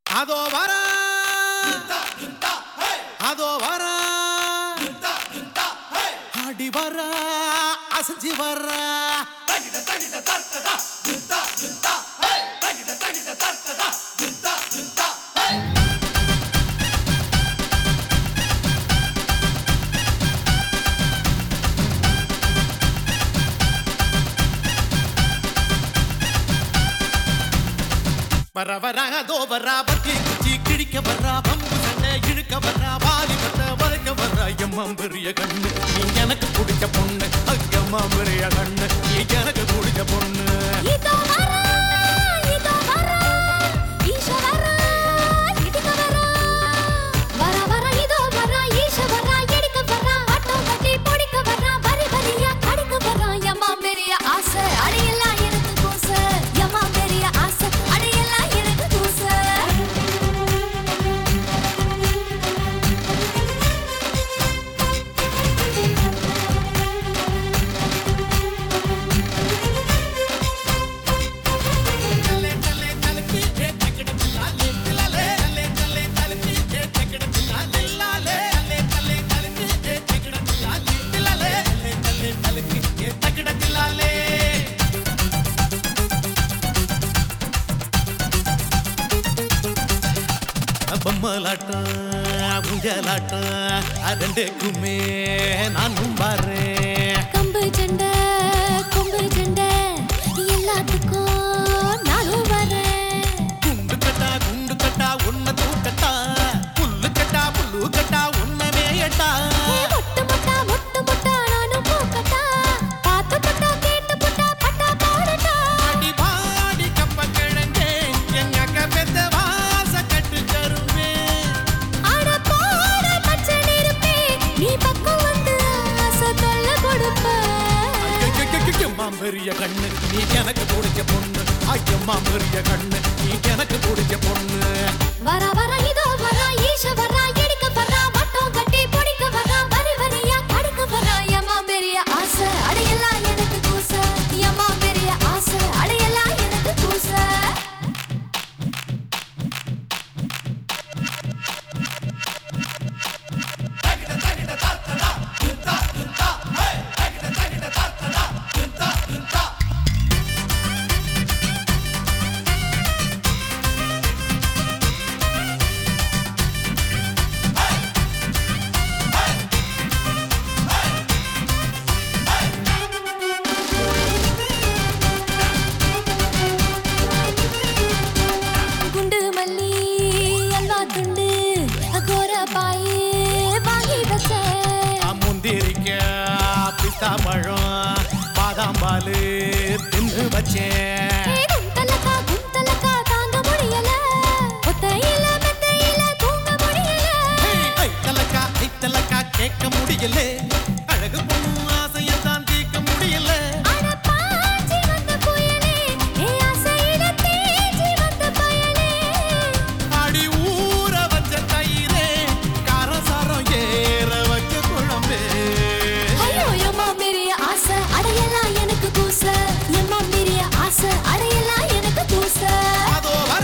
அதோ வர அதோ வர ஆடி வர அசைஞ்சு வர வர வர அதோ வரா பத்தி குச்சி கிழிக்க வர்றா பம்பு சண்டை இழுக்க வர்றா வாலி பட்ட வளைக்க வர்றா எம்மா பெரிய கண்ணு நீ எனக்கு பிடிச்ச பொண்ணு அக்கம்மா பெரிய கண்ணு நீ எனக்கு பிடிச்ச பொண்ணு பொம்மலாட்டம் ஊஞ்சலாட்டம் ரெண்டுக்குமே நானும் பாறேன் கம்பு சண்டை கொம்பு சண்டை எல்லாத்துக்கும் நானும் வரேன் குண்டு கட்டா உன்னை தூக்கட்டா புல்லு கட்டா உன்னவே எட்டா மொட்டு மொட்டா நானும் பூக்கட்டா பார்த்து பட்டா கேட்டு பட்டா பட்டா பாடட்டா அடி பாடி கப்ப கிழங்கே எங்க அக்கா பெத்த வாச கட்டு தருவே ஆட பாட பச்சை நெருப்பே நீ பக்கம் வந்து ஆசை தொல்லை கொடுப்ப ஐயம்மா பெரிய கண்ணு நீ எனக்கு பிடிச்ச பொண்ணு ஐயம்மா பெரிய கண்ணு நீ எனக்கு பிடிச்ச பொண்ணு வர வர இதோ வர ஈஷ வர எடுக்க வர வட்டம் கட்டி பிடிக்க வர வரி வரியா கடுக்க வர எம்மா பெரிய ஆசை அடையெல்லாம் எனக்கு கூச எம்மா பெரிய ஆசை அடையெல்லாம் எனக்கு கூச குண்டு மல்லி அல்வா துண்டு கோர பாயே வாங்கி வச்ச முந்திரிக்க பிஸ்தா பழம் பாதாம் பால் தின்னு வச்சேன் குந்தலக்கா தாங்க முடியல ஒத்தையில மெத்தையில தூங்க முடியல ஐத்தலக்கா கேட்க முடியல அழகு பொண்ணு ஆசையத்தான் தீர்க்க முடியல அட பாஞ்சி வந்த புயலே ஏ ஆசையில தேஞ்சி வந்த பயலே அடி ஊற வச்ச தயிரே காரசாரம் ஏற வச்ச குழம்பே ஐயோ எம்மா பெரிய ஆசை அடையலாம் எனக்கு கூச எம்மா பெரிய ஆசை அடையலாம் எனக்கு கூச அதோ வர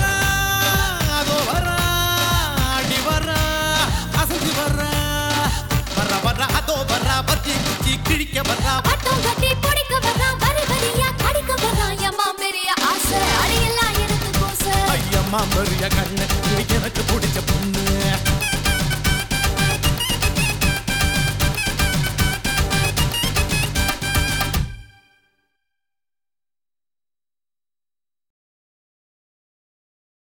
அடி வர அசைஞ்சு வர அதோ வர பத்தி குச்சி கிழிக்க வர வட்டம் கட்டி பிடிக்க வர வரி வரியா கடிக்க வர எம்மா பெரிய ஆசை அடையலாம் எனக்கு கூச ஐயம்மா பெரிய கண்ணு எனக்கு பிடிச்ச பொண்ணு